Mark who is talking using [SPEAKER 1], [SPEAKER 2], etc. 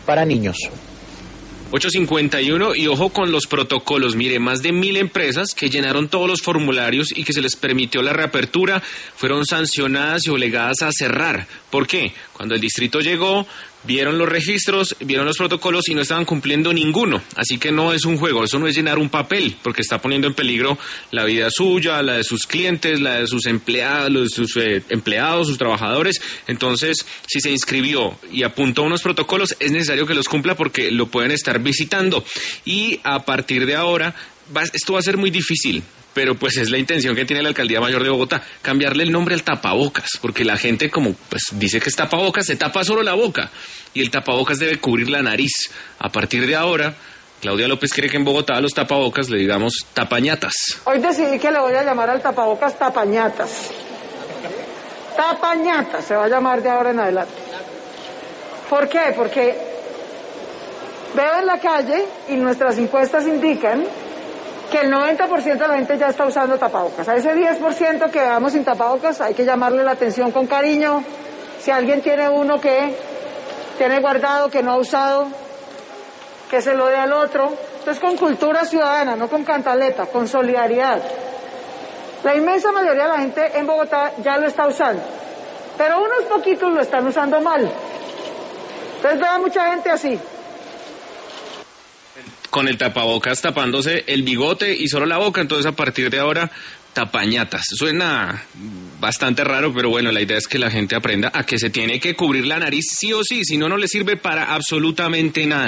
[SPEAKER 1] para niños.
[SPEAKER 2] 8:51 y ojo con los protocolos. Mire, más de 1.000 empresas que llenaron todos los formularios y que se les permitió la reapertura fueron sancionadas y obligadas a cerrar. ¿Por qué? Cuando el distrito llegó, vieron los registros, vieron los protocolos y no estaban cumpliendo ninguno. Así que no es un juego, eso no es llenar un papel, porque está poniendo en peligro la vida suya, la de sus clientes, la de sus empleados, sus trabajadores. Entonces, si se inscribió y apuntó unos protocolos, es necesario que los cumpla porque lo pueden estar visitando. Y a partir de ahora, esto va a ser muy difícil. Pero pues es la intención que tiene la Alcaldía Mayor de Bogotá, cambiarle el nombre al tapabocas, porque la gente como pues dice que es tapabocas, se tapa solo la boca, y el tapabocas debe cubrir la nariz. A partir de ahora, Claudia López quiere que en Bogotá a los tapabocas le digamos tapañatas.
[SPEAKER 3] Hoy decidí que le voy a llamar al tapabocas tapañatas. Tapañatas se va a llamar de ahora en adelante. ¿Por qué? Porque veo en la calle y nuestras encuestas indican que el 90% de la gente ya está usando tapabocas. A ese 10% que vamos sin tapabocas hay que llamarle la atención con cariño. Si alguien tiene uno que tiene guardado, que no ha usado, que se lo dé al otro. Entonces con cultura ciudadana, no con cantaleta, con solidaridad. La inmensa mayoría de la gente en Bogotá ya lo está usando, pero unos poquitos lo están usando mal. Entonces veo a mucha gente así,
[SPEAKER 2] con el tapabocas tapándose el bigote y solo la boca. Entonces a partir de ahora, tapañatas. Suena bastante raro, pero bueno, la idea es que la gente aprenda a que se tiene que cubrir la nariz sí o sí, si no, no le sirve para absolutamente nada.